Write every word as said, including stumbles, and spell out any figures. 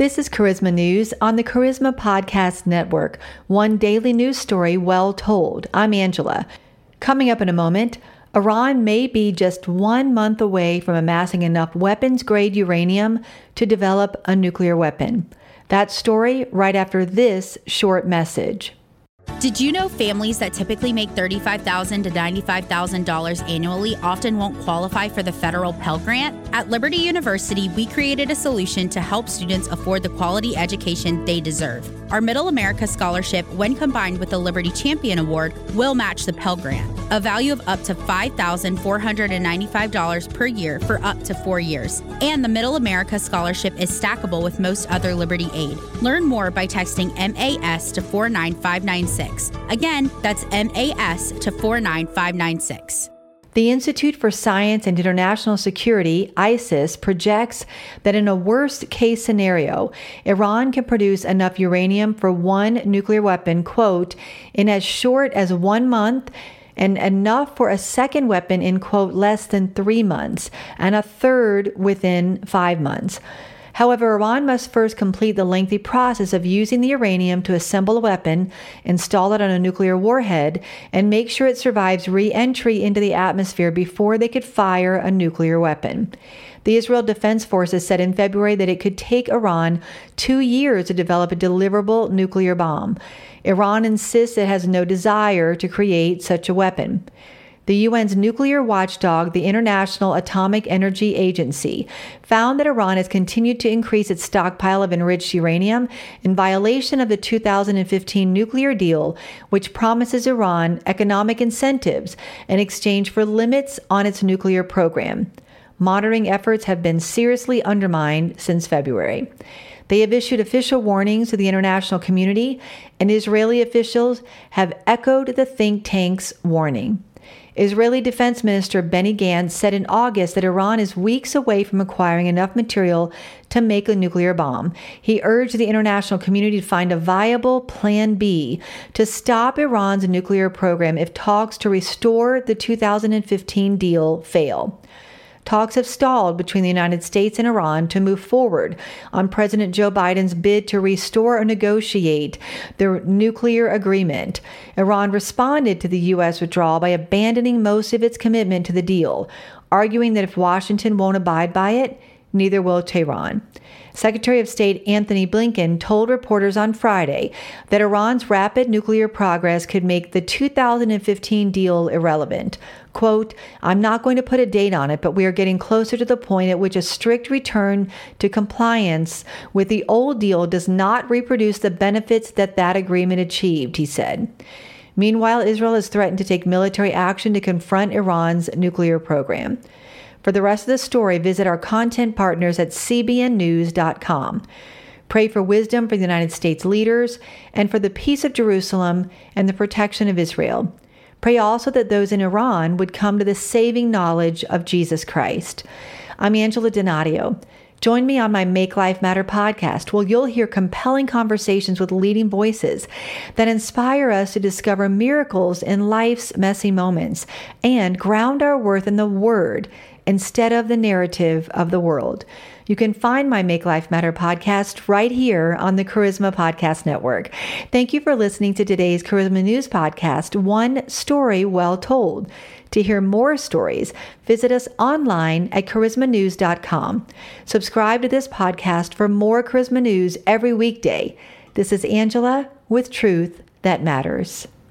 This is Charisma News on the Charisma Podcast Network. One daily news story well told. I'm Angela. Coming up in a moment, Iran may be just one month away from amassing enough weapons-grade uranium to develop a nuclear weapon. That story right after this short message. Did you know families that typically make thirty-five thousand dollars to ninety-five thousand dollars annually often won't qualify for the federal Pell Grant? At Liberty University, we created a solution to help students afford the quality education they deserve. Our Middle America Scholarship, when combined with the Liberty Champion Award, will match the Pell Grant, a value of up to five thousand four hundred ninety-five dollars per year for up to four years. And the Middle America Scholarship is stackable with most other Liberty aid. Learn more by texting M A S to four nine five nine six. Again, that's M A S to four nine five nine six. The Institute for Science and International Security, ISIS, projects that in a worst-case scenario, Iran can produce enough uranium for one nuclear weapon, quote, in as short as one month, and enough for a second weapon in, quote, less than three months, and a third within five months. However, Iran must first complete the lengthy process of using the uranium to assemble a weapon, install it on a nuclear warhead, and make sure it survives re-entry into the atmosphere before they could fire a nuclear weapon. The Israel Defense Forces said in February that it could take Iran two years to develop a deliverable nuclear bomb. Iran insists it has no desire to create such a weapon. The U N's nuclear watchdog, the International Atomic Energy Agency, found that Iran has continued to increase its stockpile of enriched uranium in violation of the two thousand fifteen nuclear deal, which promises Iran economic incentives in exchange for limits on its nuclear program. Monitoring efforts have been seriously undermined since February. They have issued official warnings to the international community, and Israeli officials have echoed the think tank's warning. Israeli Defense Minister Benny Gantz said in August that Iran is weeks away from acquiring enough material to make a nuclear bomb. He urged the international community to find a viable Plan B to stop Iran's nuclear program if talks to restore the two thousand fifteen deal fail. Talks have stalled between the United States and Iran to move forward on President Joe Biden's bid to restore or negotiate the nuclear agreement. Iran responded to the U S withdrawal by abandoning most of its commitment to the deal, arguing that if Washington won't abide by it, neither will Tehran. Secretary of State Antony Blinken told reporters on Friday that Iran's rapid nuclear progress could make the two thousand fifteen deal irrelevant. Quote, I'm not going to put a date on it, but we are getting closer to the point at which a strict return to compliance with the old deal does not reproduce the benefits that that agreement achieved, he said. Meanwhile, Israel has threatened to take military action to confront Iran's nuclear program. For the rest of the story, visit our content partners at C B N news dot com. Pray for wisdom for the United States leaders and for the peace of Jerusalem and the protection of Israel. Pray also that those in Iran would come to the saving knowledge of Jesus Christ. I'm Angela Donadio. Join me on my Make Life Matter podcast, where you'll hear compelling conversations with leading voices that inspire us to discover miracles in life's messy moments and ground our worth in the Word instead of the narrative of the world. You can find my Make Life Matter podcast right here on the Charisma Podcast Network. Thank you for listening to today's Charisma News podcast, One Story Well Told. To hear more stories, visit us online at charisma news dot com. Subscribe to this podcast for more Charisma News every weekday. This is Angela with Truth That Matters.